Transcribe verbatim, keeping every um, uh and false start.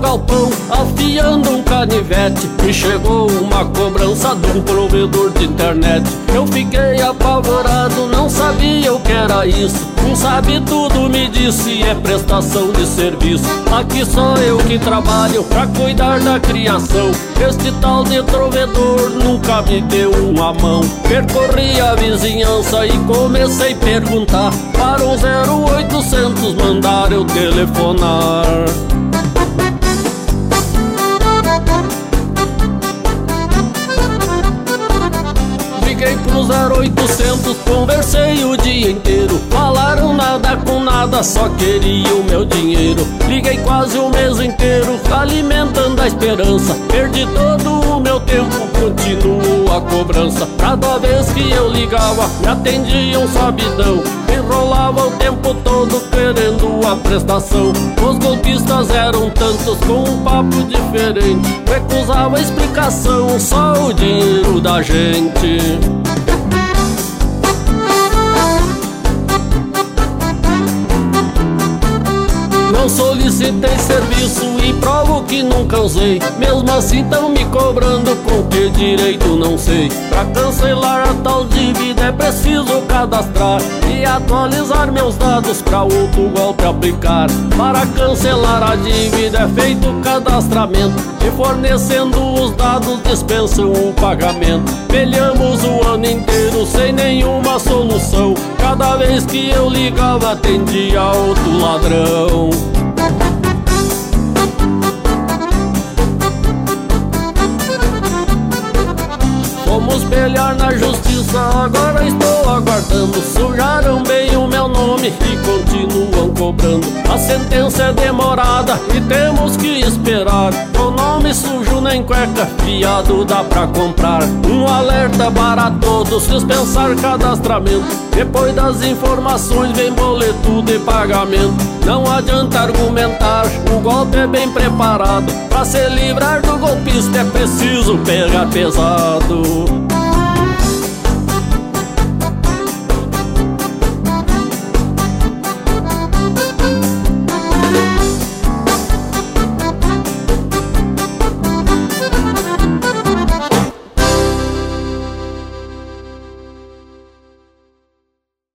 galpão afiando um canivete e chegou uma cobrança de um provedor de internet. Eu fiquei apavorado, não sabia o que era isso. Um sabe tudo me disse, é prestação de serviço. Aqui só eu que trabalho pra cuidar da criação. Este tal de provedor nunca me deu uma mão. Percorri a vizinhança e comecei a perguntar. Para um zero oitocentos mandar eu telefonar. Liguei pro zero oitocentos, conversei o dia inteiro. Falaram nada com nada, só queriam meu dinheiro. Liguei quase o mês inteiro, alimentando a esperança. Perdi todo o meu tempo, continuou a cobrança. Cada vez que eu ligava, me atendiam sabidão. Enrolava o tempo todo querendo a prestação. Os golpistas eram tantos com um papo diferente. Recusava explicação, só o dinheiro da gente. Não solicitei serviço e provo que nunca usei. Mesmo assim tão me cobrando, com que direito não sei. Pra cancelar a tal dívida é preciso cadastrar e atualizar meus dados pra outro golpe aplicar. Para cancelar a dívida é feito o cadastramento e fornecendo os dados dispensam o pagamento. Pelhamos o ano inteiro sem nenhuma solução. Cada vez que eu ligava atendia outro ladrão. Fomos pelear na justiça, agora estou aguardando. Sujaram bem o meu nome e continuam cobrando. A sentença é demorada e temos que esperar. Com nome sujo nem cueca, fiado dá pra comprar. Um alerta para todos, dispensar cadastramento. Depois das informações vem boleto de pagamento. Não adianta argumentar, o golpe é bem preparado. Pra se livrar do golpista é preciso pegar pesado.